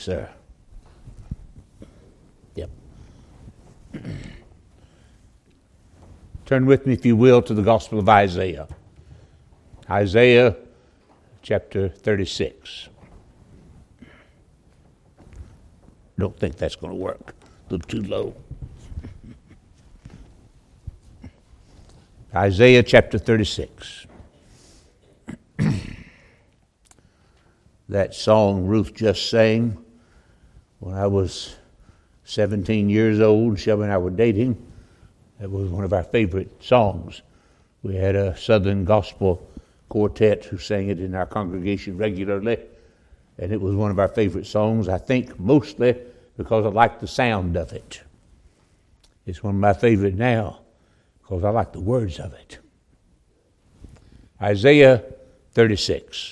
sir. Yep. Turn with me, if you will, to the Gospel of Isaiah. Isaiah chapter 36. Don't think that's going to work. A little too low. Isaiah chapter 36. That song Ruth just sang when I was 17 years old, Shelby and I were dating. That was one of our favorite songs. We had a Southern gospel quartet who sang it in our congregation regularly, and it was one of our favorite songs, I think mostly because I like the sound of it. It's one of my favorite now because I like the words of it. Isaiah 36.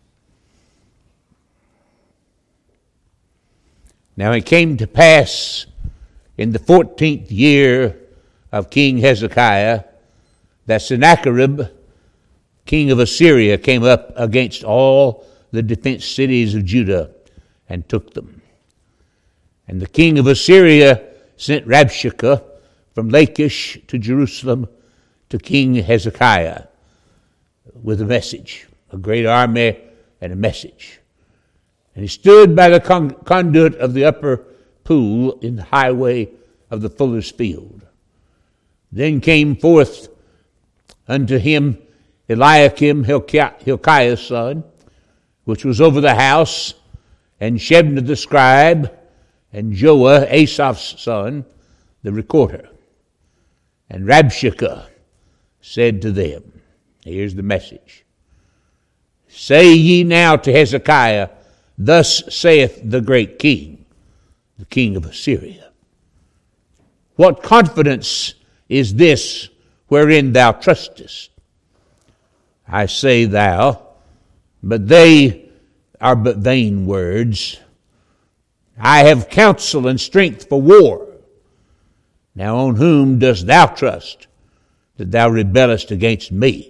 Now it came to pass in the 14th year of King Hezekiah that Sennacherib, king of Assyria, came up against all the defense cities of Judah and took them. And the king of Assyria sent Rabshakeh from Lachish to Jerusalem to King Hezekiah with a message, a great army and a message. And he stood by the conduit of the upper pool in the highway of the fuller's field. Then came forth unto him Eliakim, Hilkiah's son, which was over the house, and Shebna the scribe, and Joah, Asaph's son, the recorder. And Rabshakeh said to them, here's the message, say ye now to Hezekiah, thus saith the great king, the king of Assyria, what confidence is this wherein thou trustest? I say thou, but they are but vain words. I have counsel and strength for war. Now on whom dost thou trust, that thou rebellest against me?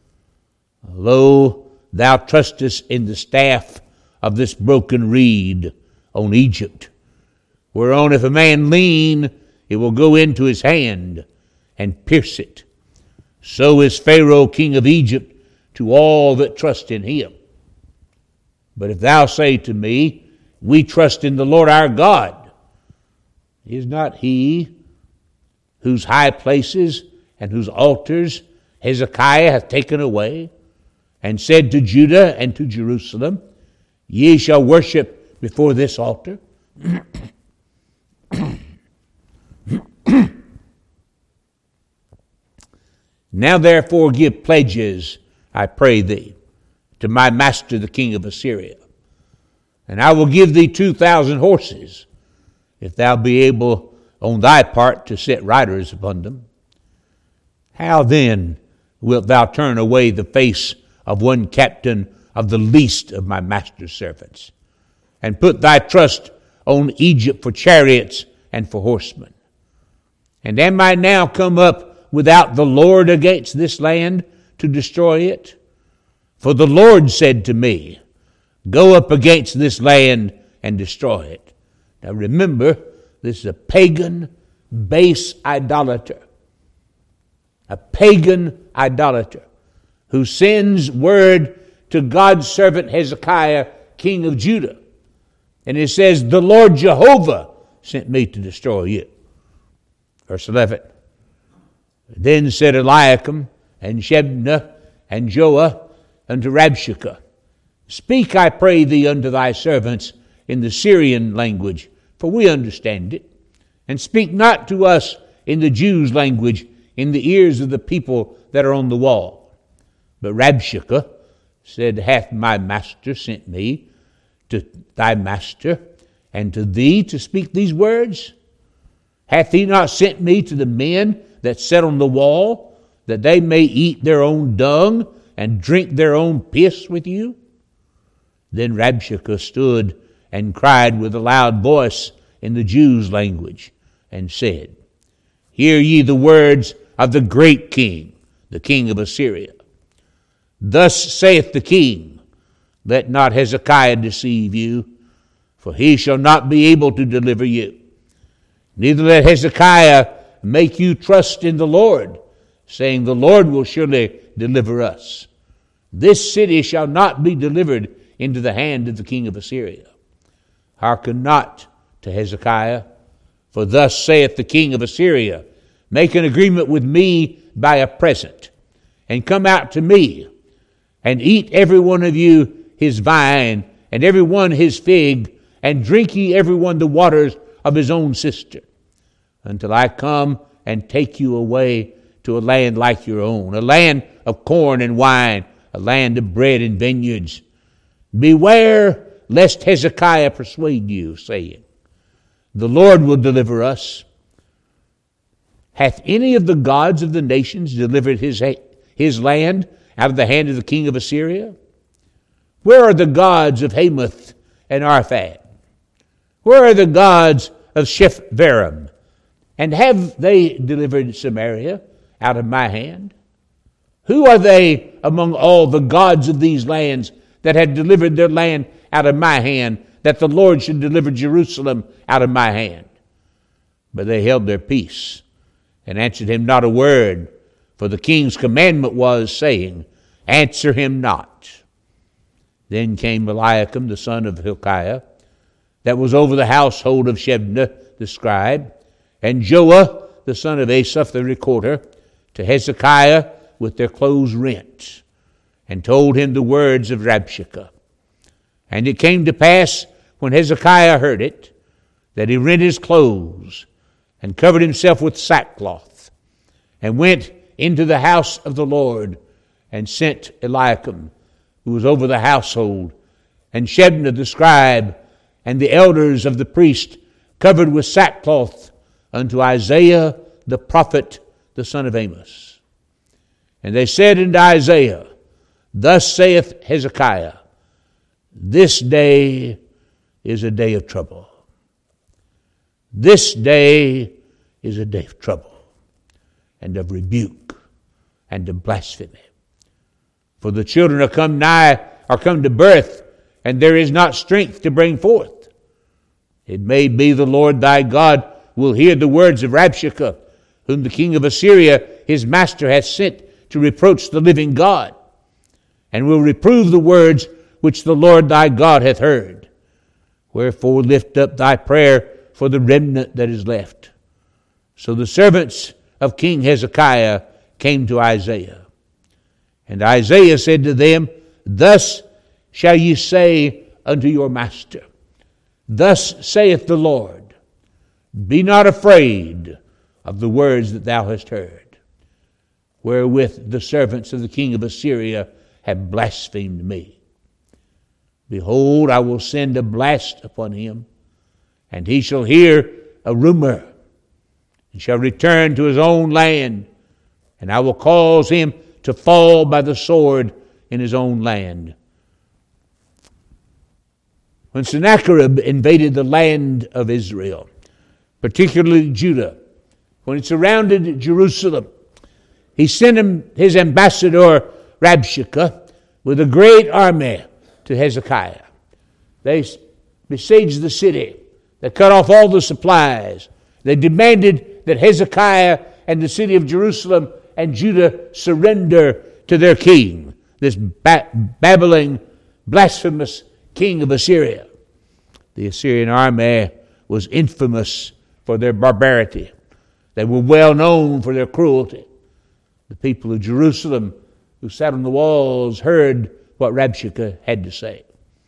Lo, thou trustest in the staff of this broken reed on Egypt, whereon if a man lean, it will go into his hand and pierce it. So is Pharaoh king of Egypt to all that trust in him. But if thou say to me, we trust in the Lord our God, is not he whose high places and whose altars Hezekiah hath taken away, and said to Judah and to Jerusalem, ye shall worship before this altar? Now therefore give pledges, I pray thee, to my master the king of Assyria, and I will give thee 2,000 horses, if thou be able on thy part to set riders upon them. How then wilt thou turn away the face of one captain of the least of my master's servants, and put thy trust on Egypt for chariots and for horsemen? And am I now come up without the Lord against this land to destroy it? For the Lord said to me, go up against this land and destroy it. Now remember, this is a pagan, base idolater. A pagan idolater who sends word to God's servant Hezekiah, king of Judah. And it says, the Lord Jehovah sent me to destroy you. Verse 11. Then said Eliakim and Shebna and Joah unto Rabshakeh, speak, I pray thee, unto thy servants in the Syrian language, for we understand it, and speak not to us in the Jews' language in the ears of the people that are on the wall. But Rabshakeh said, hath my master sent me to thy master and to thee to speak these words? Hath he not sent me to the men that sat on the wall, that they may eat their own dung and drink their own piss with you? Then Rabshakeh stood and cried with a loud voice in the Jews' language, and said, hear ye the words of the great king, the king of Assyria. Thus saith the king, let not Hezekiah deceive you, for he shall not be able to deliver you. Neither let Hezekiah make you trust in the Lord, saying, the Lord will surely deliver us. This city shall not be delivered into the hand of the king of Assyria. Hearken not to Hezekiah, for thus saith the king of Assyria, make an agreement with me by a present, and come out to me, and eat every one of you his vine, and every one his fig, and drink ye every one the waters of his own cistern, until I come and take you away to a land like your own, a land of corn and wine, a land of bread and vineyards. Beware lest Hezekiah persuade you, saying, the Lord will deliver us. Hath any of the gods of the nations delivered his land out of the hand of the king of Assyria? Where are the gods of Hamath and Arphad? Where are the gods of Shephvarim? And have they delivered Samaria out of my hand? Who are they among all the gods of these lands that had delivered their land out of my hand, that the Lord should deliver Jerusalem out of my hand? But they held their peace and answered him not a word, for the king's commandment was, saying, answer him not. Then came Eliakim, the son of Hilkiah, that was over the household of Shebna the scribe, and Joah, the son of Asaph the recorder, to Hezekiah with their clothes rent, and told him the words of Rabshakeh. And it came to pass, when Hezekiah heard it, that he rent his clothes, and covered himself with sackcloth, and went into the house of the Lord, and sent Eliakim, who was over the household, and Shebna the scribe, and the elders of the priest, covered with sackcloth, unto Isaiah the prophet, the son of Amos. And they said unto Isaiah, thus saith Hezekiah, this day is a day of trouble. This day is a day of trouble, and of rebuke, and of blasphemy. For the children are come to birth, and there is not strength to bring forth. It may be the Lord thy God will hear the words of Rabshakeh, whom the king of Assyria his master hath sent to reproach the living God, and will reprove the words which the Lord thy God hath heard. Wherefore lift up thy prayer for the remnant that is left. So the servants of King Hezekiah came to Isaiah. And Isaiah said to them, thus shall ye say unto your master, thus saith the Lord, be not afraid of the words that thou hast heard, wherewith the servants of the king of Assyria have blasphemed me. Behold, I will send a blast upon him, and he shall hear a rumor, and shall return to his own land, and I will cause him to fall by the sword in his own land. When Sennacherib invaded the land of Israel, particularly Judah, when he surrounded Jerusalem, he sent him his ambassador Rabshakeh with a great army to Hezekiah. They besieged the city. They cut off all the supplies. They demanded that Hezekiah and the city of Jerusalem and Judah surrender to their king, this babbling, blasphemous king of Assyria. The Assyrian army was infamous for their barbarity. They were well known for their cruelty. The people of Jerusalem who sat on the walls heard what Rabshakeh had to say.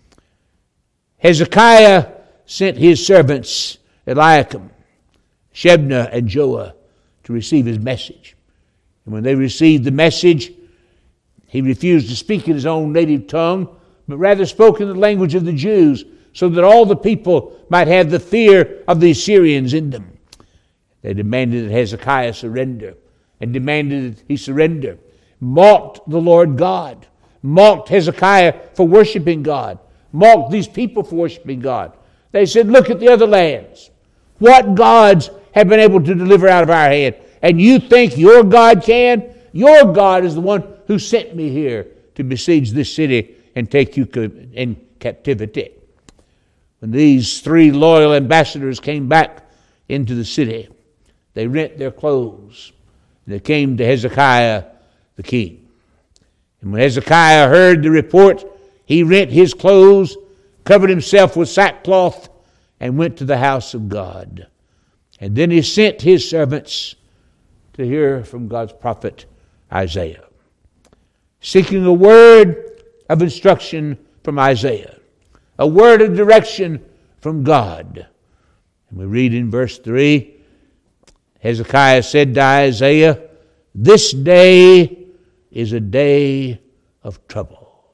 Hezekiah sent his servants Eliakim, Shebna, and Joah to receive his message. And when they received the message, he refused to speak in his own native tongue, but rather spoke in the language of the Jews, so that all the people might have the fear of the Assyrians in them. They demanded that Hezekiah surrender, and demanded that he surrender. Mocked the Lord God. Mocked Hezekiah for worshiping God. Mocked these people for worshiping God. They said, look at the other lands. What gods have been able to deliver out of our hand? And you think your God can? Your God is the one who sent me here to besiege this city and take you in captivity. When these 3 loyal ambassadors came back into the city, they rent their clothes. They came to Hezekiah the king. And when Hezekiah heard the report, he rent his clothes, covered himself with sackcloth, and went to the house of God. And then he sent his servants to hear from God's prophet Isaiah, seeking a word of instruction from Isaiah, a word of direction from God. And we read in verse 3, Hezekiah said to Isaiah, "This day is a day of trouble."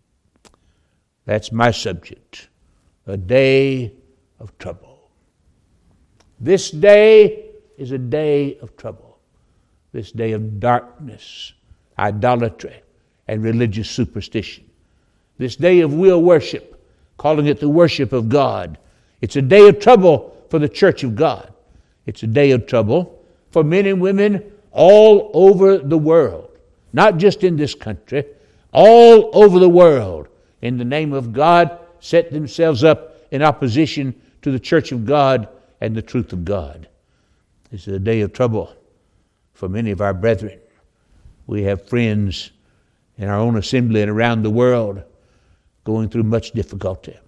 That's my subject, a day of trouble. This day is a day of trouble. This day of darkness, idolatry, and religious superstition. This day of will worship, calling it the worship of God. It's a day of trouble for the church of God. It's a day of trouble for men and women all over the world, not just in this country, all over the world, in the name of God, set themselves up in opposition to the church of God and the truth of God. This is a day of trouble for many of our brethren. We have friends in our own assembly and around the world going through much difficulty.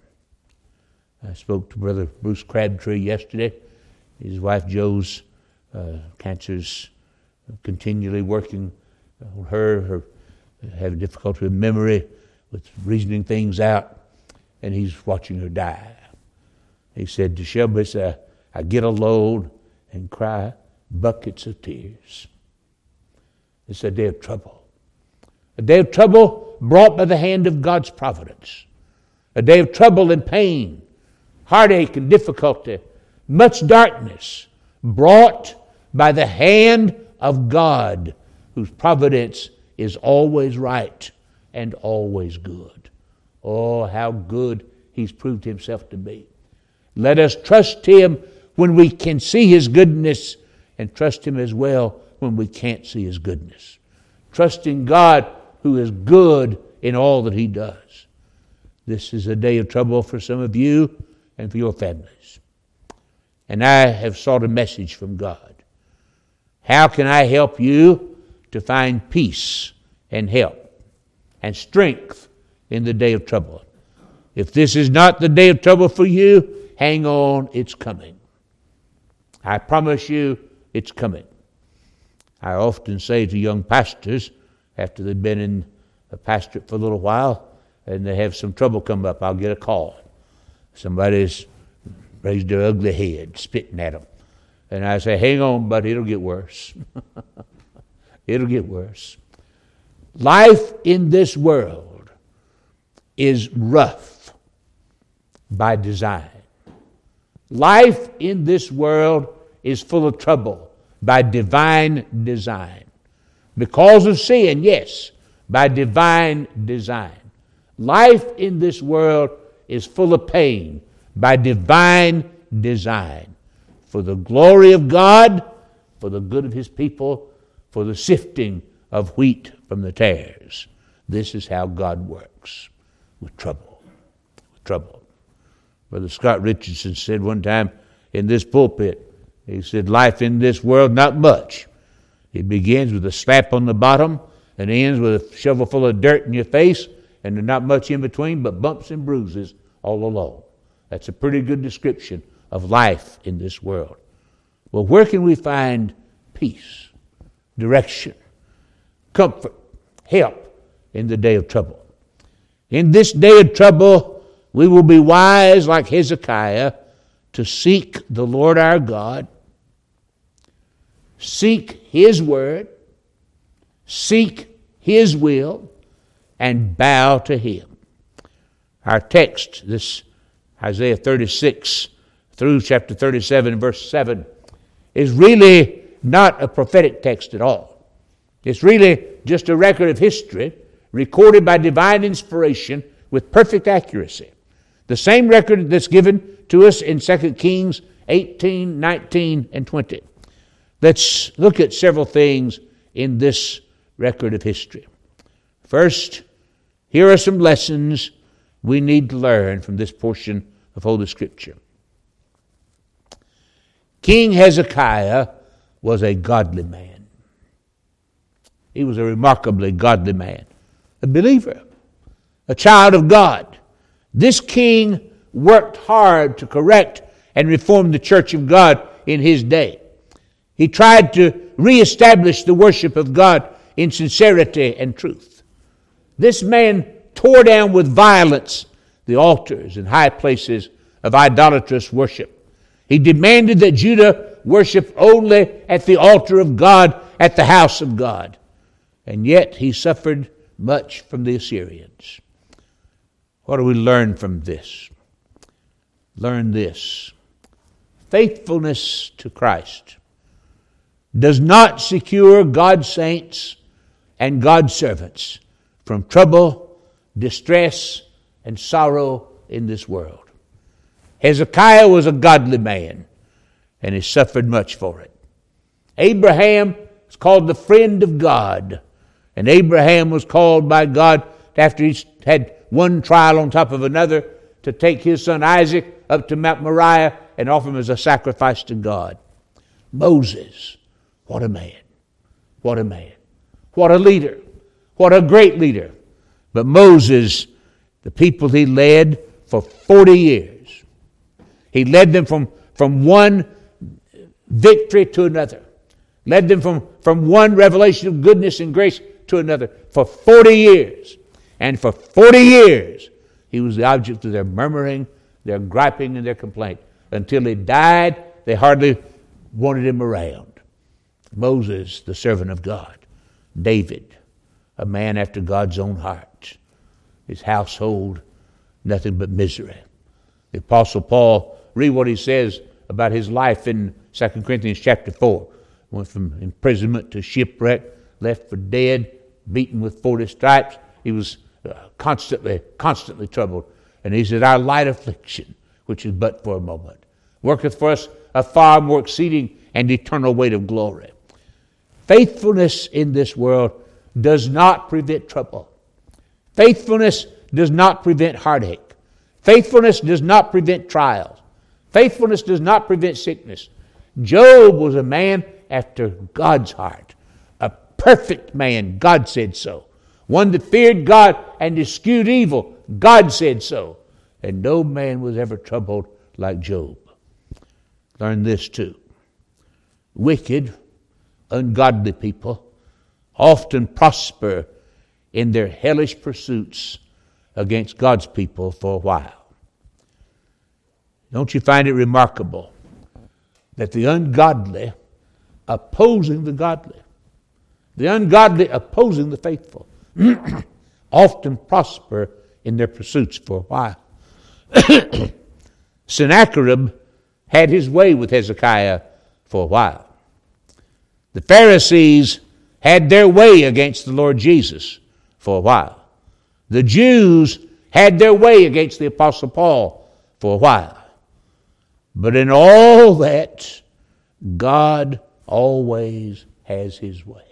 I spoke to Brother Bruce Crabtree yesterday. His wife Joe's cancer's continually working on her having difficulty with memory, with reasoning things out, and he's watching her die. He said to Shelby, I get alone and cry buckets of tears. It's a day of trouble. A day of trouble brought by the hand of God's providence. A day of trouble and pain, heartache and difficulty, much darkness brought by the hand of God, whose providence is always right and always good. Oh, how good He's proved Himself to be. Let us trust Him when we can see His goodness, and trust Him as well when we can't see His goodness. Trusting God who is good in all that He does. This is a day of trouble for some of you and for your families. And I have sought a message from God. How can I help you to find peace and help and strength in the day of trouble? If this is not the day of trouble for you, hang on, it's coming. I promise you, it's coming. I often say to young pastors, after they've been in a pastorate for a little while, and they have some trouble come up, I'll get a call. Somebody's raised their ugly head, spitting at them. And I say, hang on, buddy, it'll get worse. It'll get worse. Life in this world is rough by design. Life in this world is full of trouble by divine design. Because of sin, yes, by divine design. Life in this world is full of pain by divine design. For the glory of God, for the good of His people, for the sifting of wheat from the tares. This is how God works, with trouble. With trouble. Brother Scott Richardson said one time in this pulpit, he said, life in this world, not much. It begins with a slap on the bottom and ends with a shovel full of dirt in your face, and there's not much in between but bumps and bruises all along. That's a pretty good description of life in this world. Well, where can we find peace, direction, comfort, help in the day of trouble? In this day of trouble, we will be wise like Hezekiah to seek the Lord our God, seek His word, seek His will, and bow to Him. Our text, this Isaiah 36 through chapter 37, verse 7, is really not a prophetic text at all. It's really just a record of history recorded by divine inspiration with perfect accuracy. The same record that's given to us in 2 Kings 18, 19, and 20. Let's look at several things in this record of history. First, here are some lessons we need to learn from this portion of Holy Scripture. King Hezekiah was a godly man. He was a remarkably godly man, a believer, a child of God. This king worked hard to correct and reform the church of God in his day. He tried to reestablish the worship of God in sincerity and truth. This man tore down with violence the altars and high places of idolatrous worship. He demanded that Judah worship only at the altar of God, at the house of God. And yet he suffered much from the Assyrians. What do we learn from this? Learn this. Faithfulness to Christ does not secure God's saints and God's servants from trouble, distress, and sorrow in this world. Hezekiah was a godly man, and he suffered much for it. Abraham is called the friend of God, and Abraham was called by God after he had one trial on top of another to take his son Isaac up to Mount Moriah and offer him as a sacrifice to God. Moses, what a man. What a man. What a leader. What a great leader. But Moses, the people he led for 40 years. He led them from one victory to another. Led them from one revelation of goodness and grace to another for 40 years. And for 40 years, he was the object of their murmuring, their griping, and their complaint. Until he died, they hardly wanted him around. Moses, the servant of God. David, a man after God's own heart. His household, nothing but misery. The Apostle Paul, read what he says about his life in 2 Corinthians chapter 4. Went from imprisonment to shipwreck, left for dead, beaten with 40 stripes. He was constantly troubled. And he said, our light affliction, which is but for a moment, worketh for us a far more exceeding and eternal weight of glory. Faithfulness in this world does not prevent trouble. Faithfulness does not prevent heartache. Faithfulness does not prevent trials. Faithfulness does not prevent sickness. Job was a man after God's heart. A perfect man, God said so. One that feared God and eschewed evil, God said so. And no man was ever troubled like Job. Learn this too. Wicked, ungodly people often prosper in their hellish pursuits against God's people for a while. Don't you find it remarkable that the ungodly opposing the godly, the ungodly opposing the faithful, often prosper in their pursuits for a while? Sennacherib had his way with Hezekiah for a while. The Pharisees had their way against the Lord Jesus for a while. The Jews had their way against the Apostle Paul for a while. But in all that, God always has his way.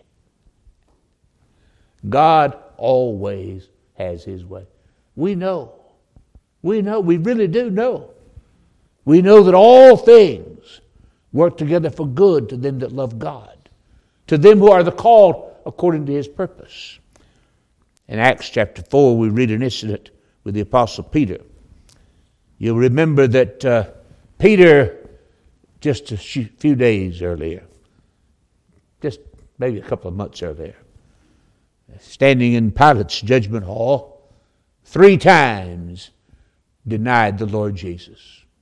God always has his way. We know, we really do know. We know that all things work together for good to them that love God, to them who are the called according to his purpose. In Acts chapter 4, we read an incident with the Apostle Peter. You'll remember that Peter, just a few days earlier, just maybe a couple of months earlier, standing in Pilate's judgment hall, 3 times denied the Lord Jesus.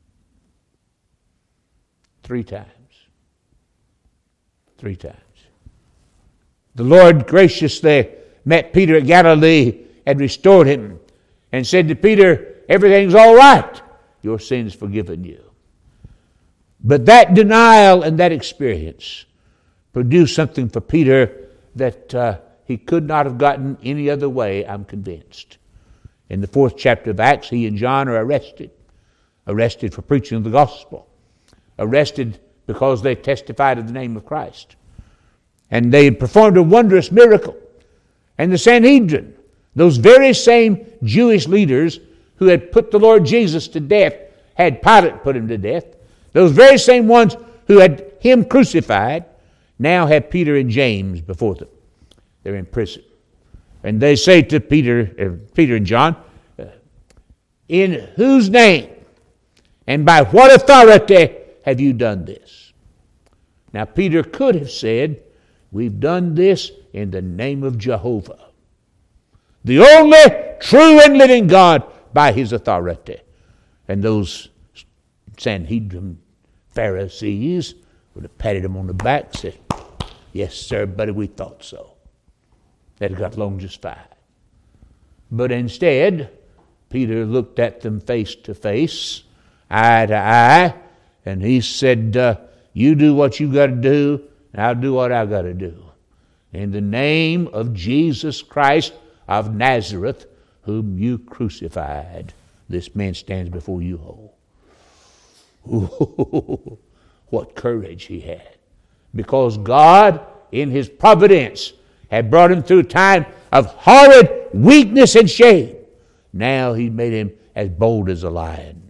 3 times. 3 times. The Lord graciously met Peter at Galilee and restored him and said to Peter, everything's all right. Your sin's forgiven you. But that denial and that experience produced something for Peter that he could not have gotten any other way, I'm convinced. In the 4th chapter of Acts, he and John are arrested for preaching the gospel, arrested because they testified of the name of Christ. And they had performed a wondrous miracle. And the Sanhedrin, those very same Jewish leaders who had put the Lord Jesus to death, had Pilate put him to death, those very same ones who had him crucified, now have Peter and James before them. They're in prison. And they say to Peter and John, in whose name and by what authority have you done this? Now Peter could have said, we've done this in the name of Jehovah, the only true and living God, by his authority. And those Sanhedrin Pharisees would have patted him on the back and said, yes, sir, buddy, we thought so. They'd have got along just fine. But instead, Peter looked at them face to face, eye to eye, and he said, you do what you got to do, and I'll do what I got to do. In the name of Jesus Christ of Nazareth, whom you crucified, this man stands before you whole. Ooh, what courage he had. Because God, in his providence, had brought him through a time of horrid weakness and shame. Now he made him as bold as a lion.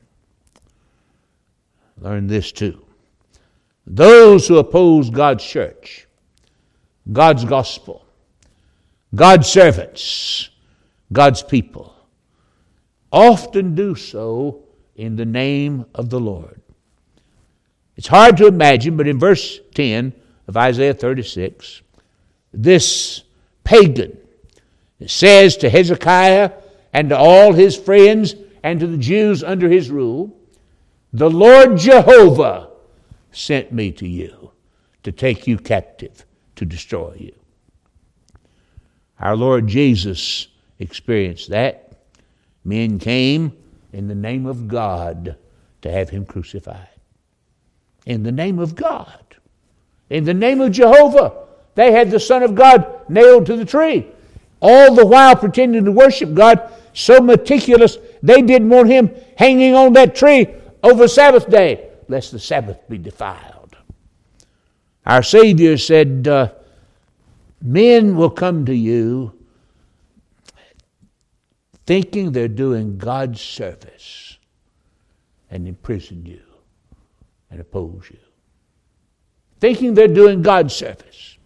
Learn this too. Those who oppose God's church, God's gospel, God's servants, God's people, often do so in the name of the Lord. It's hard to imagine, but in verse 10 of Isaiah 36, this pagan says to Hezekiah and to all his friends and to the Jews under his rule, the Lord Jehovah sent me to you to take you captive, to destroy you. Our Lord Jesus experienced that. Men came in the name of God to have him crucified. In the name of God. In the name of Jehovah. They had the Son of God nailed to the tree. All the while pretending to worship God, so meticulous, they didn't want him hanging on that tree over Sabbath day, lest the Sabbath be defiled. Our Savior said, men will come to you thinking they're doing God's service and imprison you and oppose you. Thinking they're doing God's service.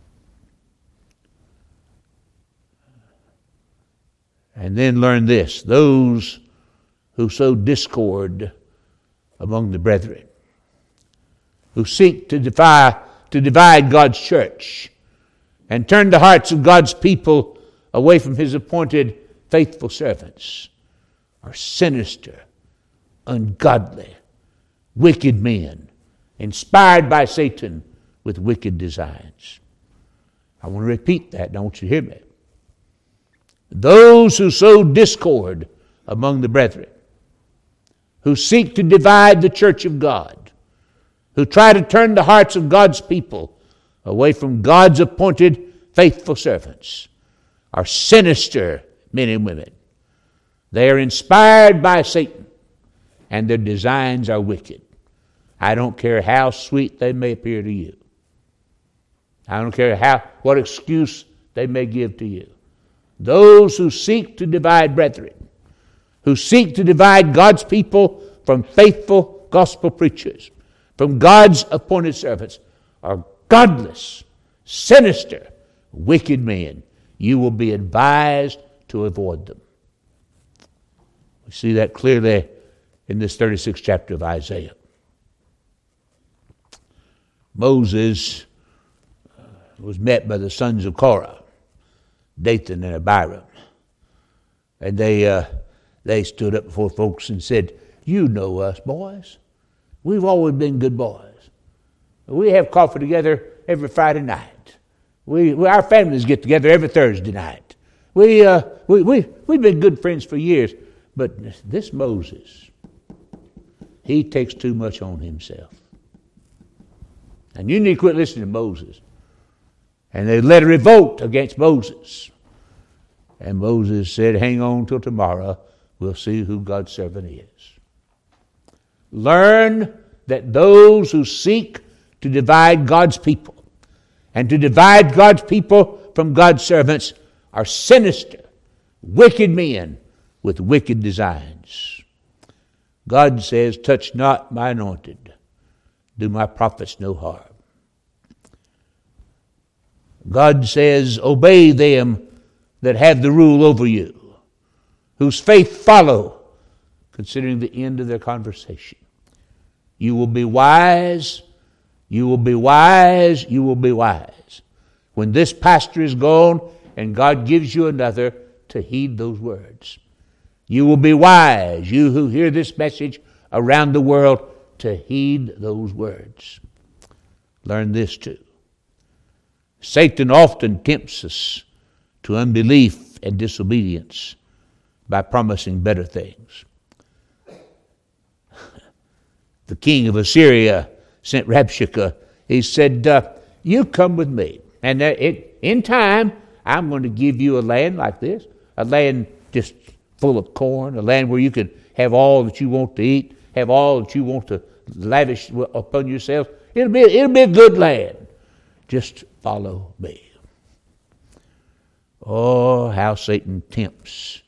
And then learn this, those who sow discord among the brethren, who seek to divide God's church and turn the hearts of God's people away from his appointed faithful servants, are sinister, ungodly, wicked men, inspired by Satan with wicked designs. I want to repeat that, and I want you to hear me. Those who sow discord among the brethren, who seek to divide the church of God, who try to turn the hearts of God's people away from God's appointed faithful servants, are sinister men and women. They are inspired by Satan, and their designs are wicked. I don't care how sweet they may appear to you. I don't care what excuse they may give to you. Those who seek to divide brethren, who seek to divide God's people from faithful gospel preachers, from God's appointed servants, are godless, sinister, wicked men. You will be advised to avoid them. We see that clearly in this 36th chapter of Isaiah. Moses was met by the sons of Korah, Dathan and Abiram. And they stood up before folks and said, you know us, boys. We've always been good boys. We have coffee together every Friday night. Our families get together every Thursday night. We've been good friends for years. But this Moses, he takes too much on himself. And you need to quit listening to Moses. And they led a revolt against Moses. And Moses said, hang on till tomorrow. We'll see who God's servant is. Learn that those who seek to divide God's people and to divide God's people from God's servants are sinister, wicked men with wicked designs. God says, touch not my anointed, do my prophets no harm. God says, obey them that have the rule over you, whose faith follow, considering the end of their conversation. You will be wise, you will be wise, you will be wise. When this pastor is gone and God gives you another, to heed those words. You will be wise, you who hear this message around the world, to heed those words. Learn this too. Satan often tempts us to unbelief and disobedience by promising better things. The king of Assyria sent Rabshakeh. He said, you come with me. And in time, I'm going to give you a land like this, a land just full of corn, a land where you can have all that you want to eat, have all that you want to lavish upon yourself. It'll be a good land. Just follow me. Oh, how Satan tempts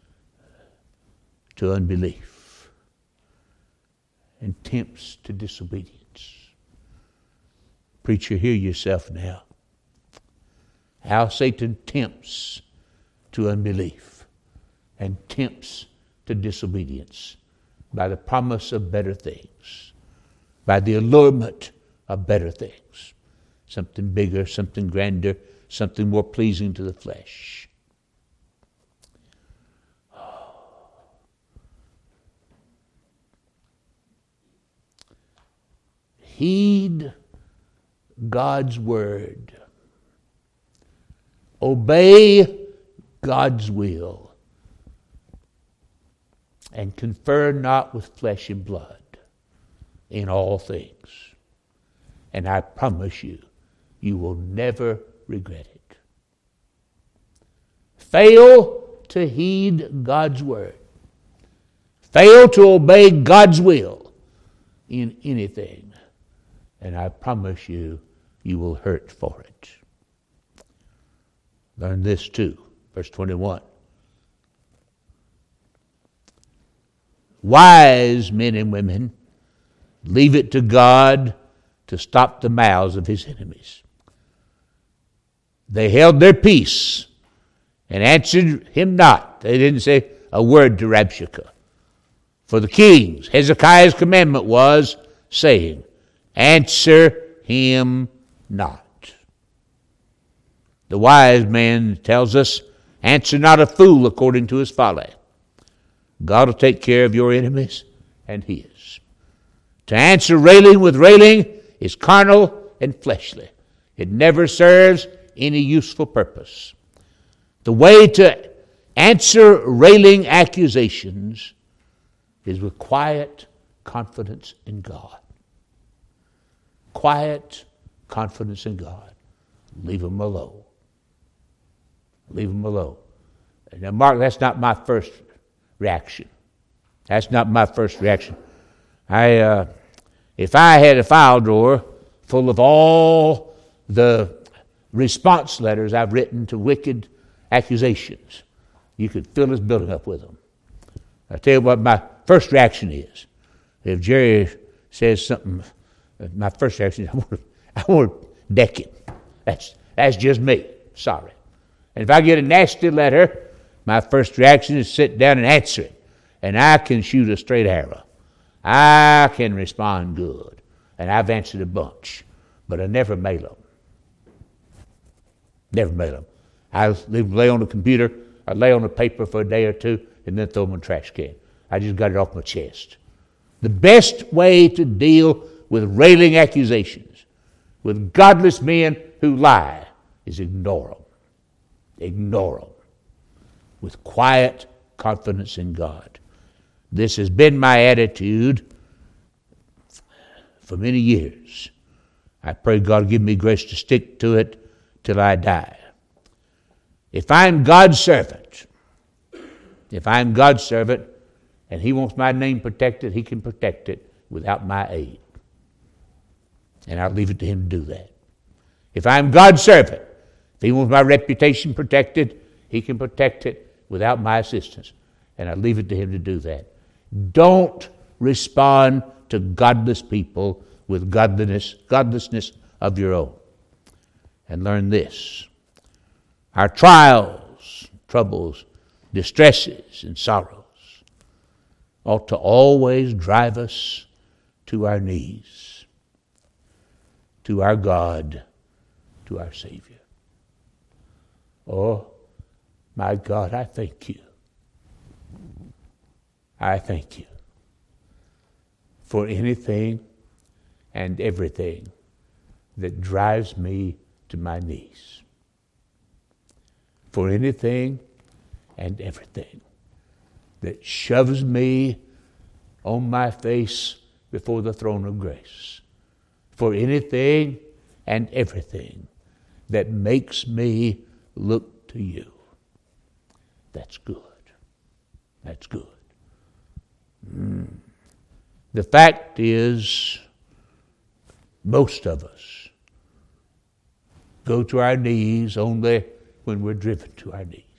to unbelief and tempts to disobedience. Preacher, hear yourself now. How Satan tempts to unbelief and tempts to disobedience by the promise of better things, by the allurement of better things, something bigger, something grander, something more pleasing to the flesh. Heed God's word. Obey God's will. And confer not with flesh and blood in all things. And I promise you, you will never regret it. Fail to heed God's word. Fail to obey God's will in anything. And I promise you, you will hurt for it. Learn this too. Verse 21. Wise men and women leave it to God to stop the mouths of his enemies. They held their peace and answered him not. They didn't say a word to Rabshakeh. For the king's, Hezekiah's commandment was, saying, answer him not. The wise man tells us, answer not a fool according to his folly. God will take care of your enemies and his. To answer railing with railing is carnal and fleshly. It never serves any useful purpose. The way to answer railing accusations is with quiet confidence in God. Quiet confidence in God. Leave them alone. Leave them alone. Now, Mark, that's not my first reaction. That's not my first reaction. If I had a file drawer full of all the response letters I've written to wicked accusations, you could fill this building up with them. I'll tell you what my first reaction is. If Jerry says something, my first reaction is, I want to deck him. That's just me. Sorry. And if I get a nasty letter, my first reaction is sit down and answer it. And I can shoot a straight arrow. I can respond good. And I've answered a bunch. But I never mail them. Never mail them. I lay on the computer, I lay on the paper for a day or two, and then throw them in the trash can. I just got it off my chest. The best way to deal with railing accusations, with godless men who lie, is ignore them. Ignore them. With quiet confidence in God. This has been my attitude for many years. I pray God give me grace to stick to it till I die. If I'm God's servant, and he wants my name protected, he can protect it without my aid. And I'll leave it to him to do that. If I'm God's servant, if he wants my reputation protected, he can protect it without my assistance. And I leave it to him to do that. Don't respond to godless people with godlessness of your own. And learn this. Our trials, troubles, distresses, and sorrows ought to always drive us to our knees, to our God, to our Savior. Oh, my God, I thank you. I thank you for anything and everything that drives me to my knees. For anything and everything that shoves me on my face before the throne of grace. For anything and everything that makes me look to you. That's good. That's good. The fact is, most of us go to our knees only when we're driven to our knees.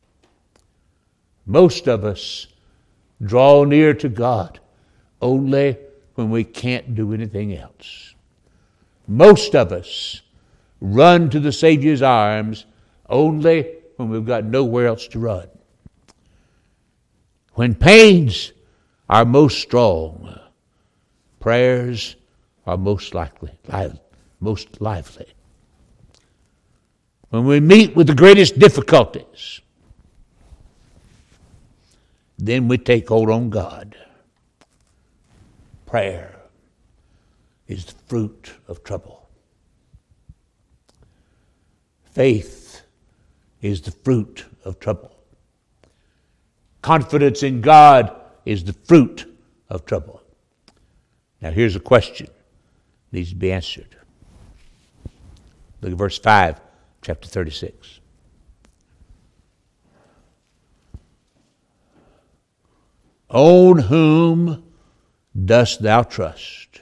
Most of us draw near to God only when we can't do anything else. Most of us run to the Savior's arms only when we've got nowhere else to run. When pains are most strong, prayers are most lively. When we meet with the greatest difficulties, then we take hold on God. Prayer is the fruit of trouble. Faith is the fruit of trouble. Confidence in God is the fruit of trouble. Now here's a question that needs to be answered. Look at verse 5, chapter 36. On whom dost thou trust?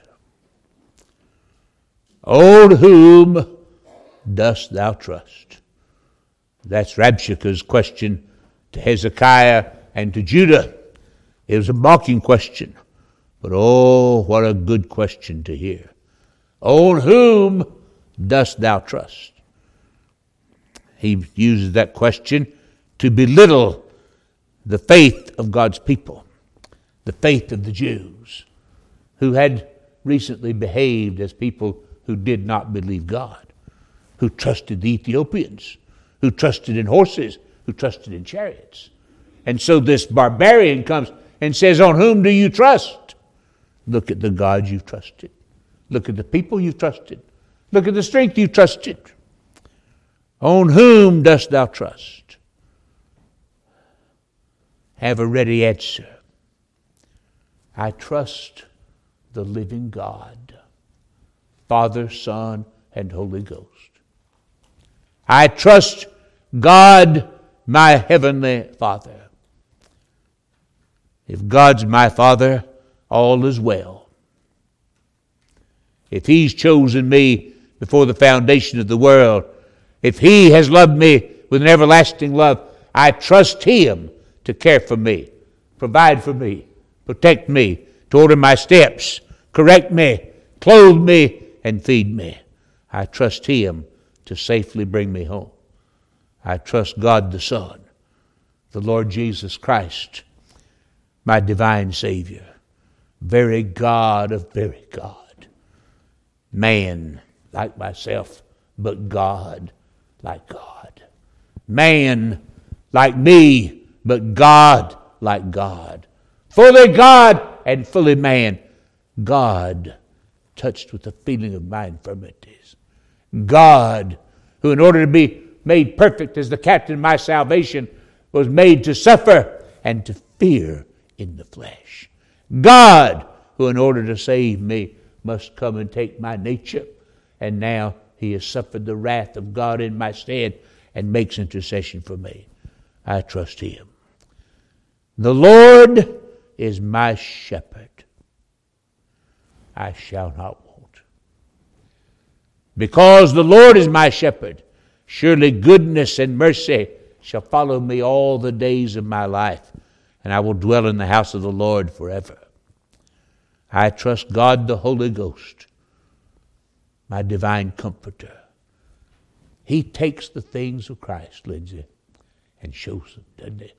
On whom dost thou trust? That's Rabshakeh's question to Hezekiah and to Judah. It was a mocking question, but oh, what a good question to hear. On whom dost thou trust? He uses that question to belittle the faith of God's people, the faith of the Jews, who had recently behaved as people who did not believe God, who trusted the Ethiopians, who trusted in horses, who trusted in chariots. And so this barbarian comes and says, on whom do you trust? Look at the God you've trusted. Look at the people you've trusted. Look at the strength you've trusted. On whom dost thou trust? Have a ready answer. I trust the living God, Father, Son, and Holy Ghost. I trust God, my heavenly Father. If God's my Father, all is well. If He's chosen me before the foundation of the world, if He has loved me with an everlasting love, I trust Him to care for me, provide for me, protect me, to order my steps, correct me, clothe me, and feed me. I trust Him to safely bring me home. I trust God the Son, the Lord Jesus Christ, my divine Savior, very God of very God, man like myself, but God like God. Man like me, but God like God. Fully God and fully man. God touched with the feeling of my infirmities. God, who in order to be made perfect as the captain of my salvation, was made to suffer and to fear in the flesh. God, who in order to save me must come and take my nature, and now He has suffered the wrath of God in my stead and makes intercession for me. I trust Him. The Lord is my shepherd. I shall not want. Because the Lord is my shepherd, surely goodness and mercy shall follow me all the days of my life, and I will dwell in the house of the Lord forever. I trust God the Holy Ghost, my divine comforter. He takes the things of Christ, Lindsay, and shows them, doesn't he?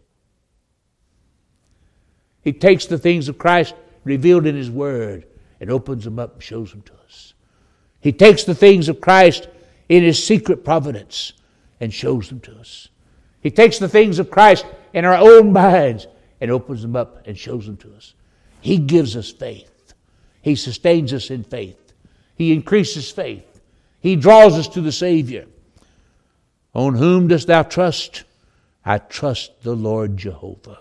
He takes the things of Christ revealed in His Word and opens them up and shows them to us. He takes the things of Christ in His secret providence and shows them to us. He takes the things of Christ in our own minds and opens them up and shows them to us. He gives us faith. He sustains us in faith. He increases faith. He draws us to the Savior. On whom dost thou trust? I trust the Lord Jehovah.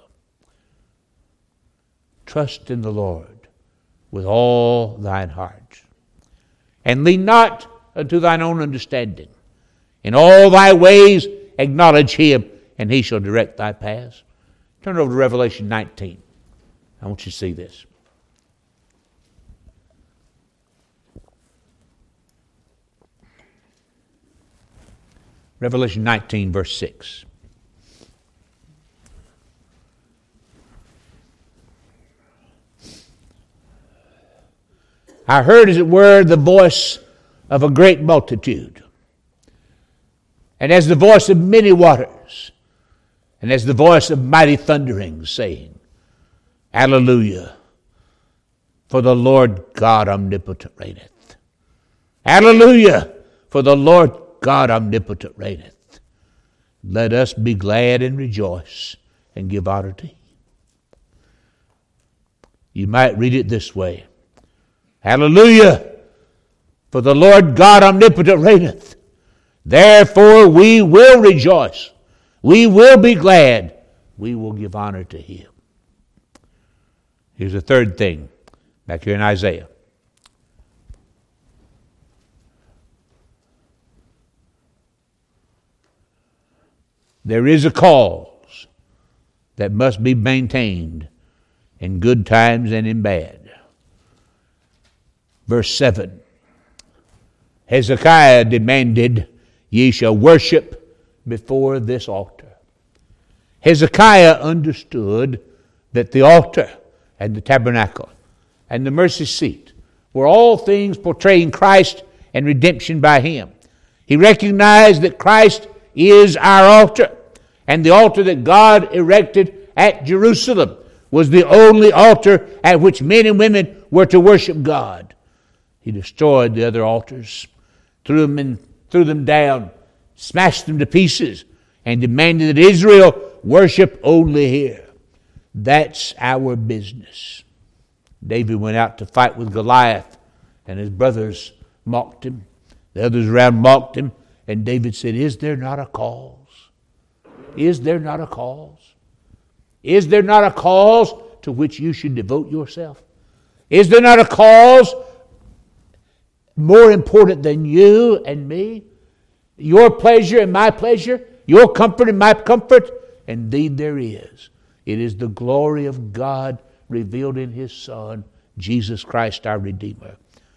Trust in the Lord with all thine heart, and lean not unto thine own understanding. In all thy ways acknowledge Him, and He shall direct thy paths. Turn over to Revelation 19. I want you to see this. Revelation 19, verse 6. I heard, as it were, the voice of a great multitude, and as the voice of many waters, and as the voice of mighty thunderings, saying, Alleluia, for the Lord God omnipotent reigneth. Alleluia, for the Lord God omnipotent reigneth. Let us be glad and rejoice and give honor to Him. You might read it this way. Hallelujah, for the Lord God omnipotent reigneth. Therefore we will rejoice. We will be glad. We will give honor to Him. Here's a third thing back here in Isaiah. There is a cause that must be maintained in good times and in bad. Verse 7. Hezekiah demanded, Ye shall worship before this altar. Hezekiah understood that the altar and the tabernacle and the mercy seat were all things portraying Christ and redemption by Him. He recognized that Christ is our altar, and the altar that God erected at Jerusalem was the only altar at which men and women were to worship God. He destroyed the other altars, threw them down, smashed them to pieces, and demanded that Israel worship only here. That's our business. David went out to fight with Goliath, and his brothers mocked him. The others around mocked him, and David said, Is there not a cause? Is there not a cause? Is there not a cause to which you should devote yourself? Is there not a cause more important than you and me? Your pleasure and my pleasure, your comfort and my comfort? Indeed there is. It is the glory of God revealed in His Son, Jesus Christ our Redeemer.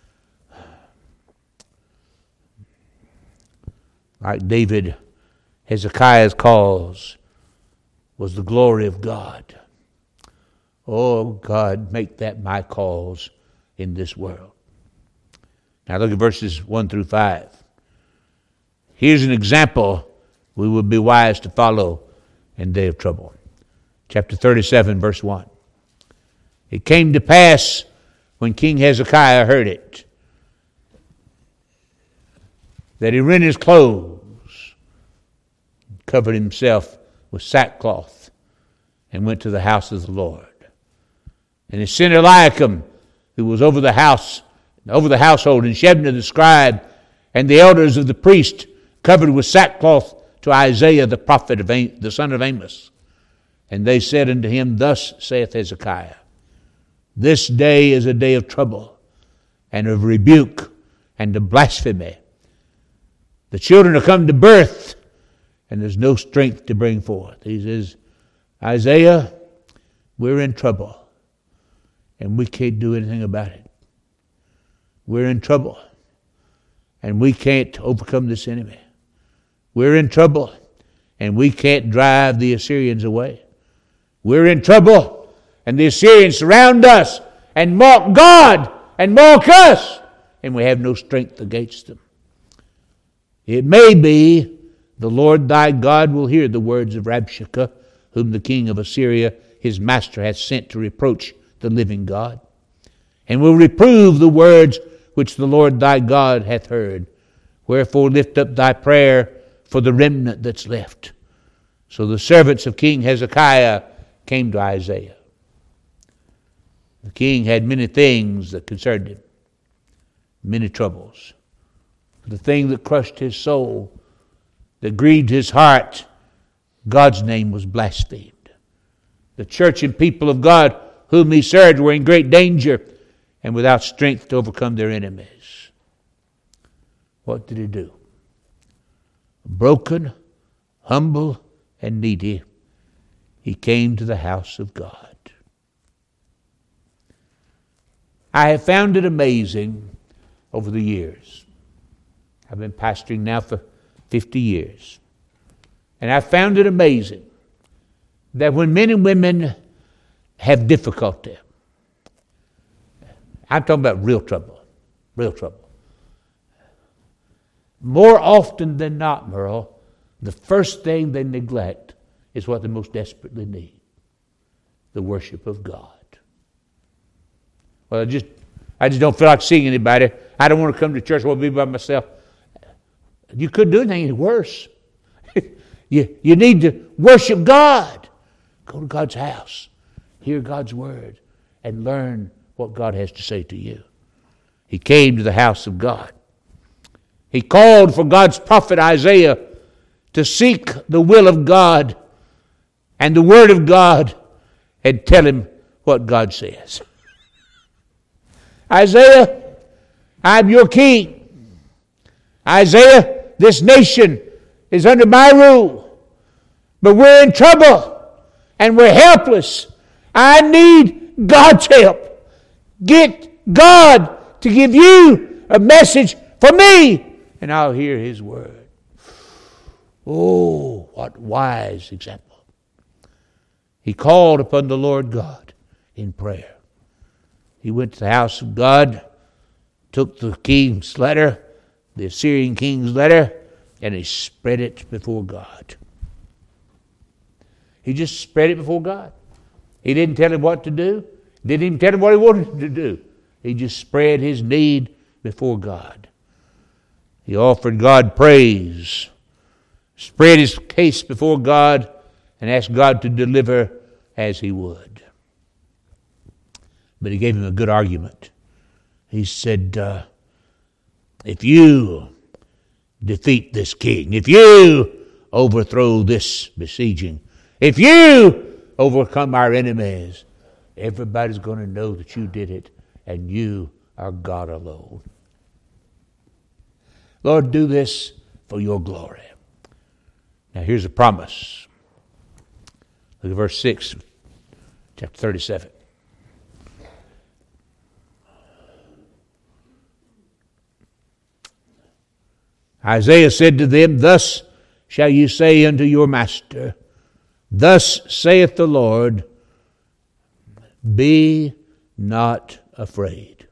Like David, Hezekiah's cause was the glory of God. Oh God, make that my cause in this world. Now look at verses 1 through 5. Here's an example we would be wise to follow in day of trouble. Chapter 37, verse 1. It came to pass when King Hezekiah heard it, that he rent his clothes, covered himself with sackcloth, and went to the house of the Lord. And he sent Eliakim, who was over the household, and Shebna the scribe, and the elders of the priest, covered with sackcloth, to Isaiah the prophet, the son of Amos. And they said unto him, Thus saith Hezekiah, This day is a day of trouble, and of rebuke, and of blasphemy. The children are come to birth, and there's no strength to bring forth. He says, Isaiah, we're in trouble, and we can't do anything about it. We're in trouble, and we can't overcome this enemy. We're in trouble, and we can't drive the Assyrians away. We're in trouble, and the Assyrians surround us, and mock God and mock us, and we have no strength against them. It may be the Lord thy God will hear the words of Rabshakeh, whom the king of Assyria, his master, hath sent to reproach the living God, and will reprove the words which the Lord thy God hath heard. Wherefore lift up thy prayer for the remnant that's left. So the servants of King Hezekiah came to Isaiah. The king had many things that concerned him, many troubles. The thing that crushed his soul, that grieved his heart, God's name was blasphemed. The church and people of God whom he served were in great danger and without strength to overcome their enemies. What did he do? Broken, humble, and needy, he came to the house of God. I have found it amazing over the years. I've been pastoring now for 50 years. And I found it amazing that when men and women have difficulty, I'm talking about real trouble, more often than not, Merle, the first thing they neglect is what they most desperately need, the worship of God. Well, I just don't feel like seeing anybody. I don't want to come to church. I want to be by myself. You couldn't do anything worse. You need to worship God. Go to God's house. Hear God's word. And learn what God has to say to you. He came to the house of God. He called for God's prophet Isaiah to seek the will of God and the word of God and tell him what God says. Isaiah, I'm your king. Isaiah, this nation is under my rule. But we're in trouble and we're helpless. I need God's help. Get God to give you a message for me, and I'll hear his word. Oh, what wise example. He called upon the Lord God in prayer. He went to the house of God, took the king's letter, the Assyrian king's letter, and he spread it before God. He just spread it before God. He didn't tell him what to do. Didn't even tell him what he wanted to do. He just spread his need before God. He offered God praise, spread his case before God, and asked God to deliver as he would. But he gave him a good argument. He said, if you defeat this king, if you overthrow this besieging, if you overcome our enemies, everybody's going to know that you did it and you are God alone. Lord, do this for your glory. Now here's a promise. Look at verse 6, chapter 37. Isaiah said to them, thus shall you say unto your master, thus saith the Lord, be not afraid.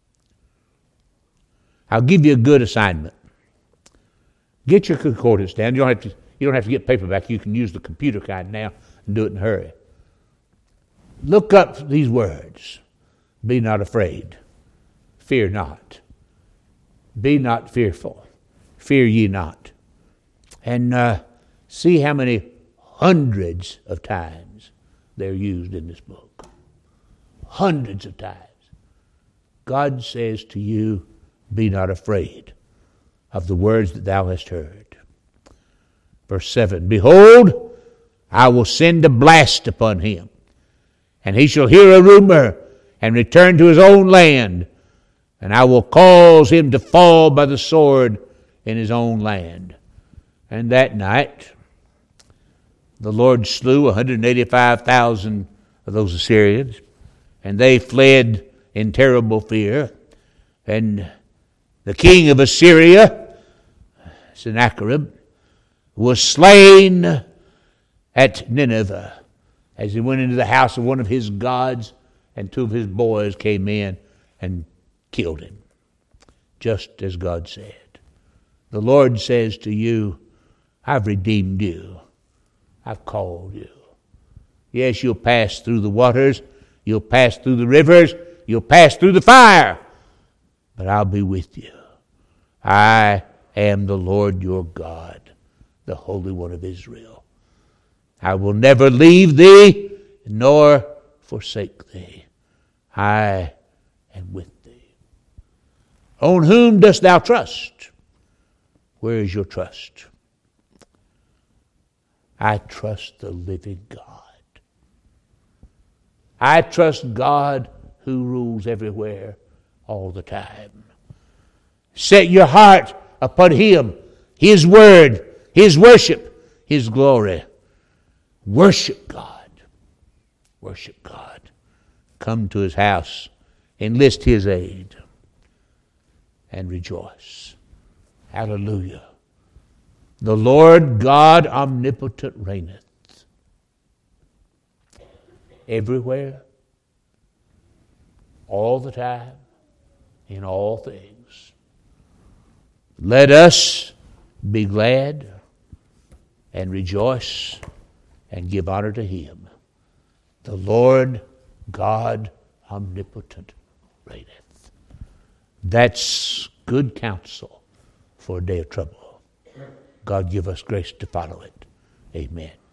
I'll give you a good assignment. Get your concordance down. You don't have to get paperback. You can use the computer kind now and do it in a hurry. Look up these words. Be not afraid. Fear not. Be not fearful. Fear ye not. And see how many hundreds of times they're used in this book. Hundreds of times. God says to you, be not afraid of the words that thou hast heard. Verse 7, behold, I will send a blast upon him, and he shall hear a rumor and return to his own land, and I will cause him to fall by the sword in his own land. And that night, the Lord slew 185,000 of those Assyrians, and they fled in terrible fear. And the king of Assyria, Sennacherib, was slain at Nineveh as he went into the house of one of his gods and two of his boys came in and killed him, just as God said. The Lord says to you, I've redeemed you. I've called you. Yes, you'll pass through the waters. You'll pass through the rivers. You'll pass through the fire. But I'll be with you. I am the Lord your God, the Holy One of Israel. I will never leave thee, nor forsake thee. I am with thee. On whom dost thou trust? Where is your trust? I trust the living God. I trust God who rules everywhere all the time. Set your heart upon Him, His Word, His worship, His glory. Worship God. Worship God. Come to His house, enlist His aid, and rejoice. Hallelujah. The Lord God omnipotent reigneth. Everywhere, all the time, in all things. Let us be glad and rejoice and give honor to Him. The Lord God omnipotent reigneth. That's good counsel for a day of trouble. God give us grace to follow it. Amen.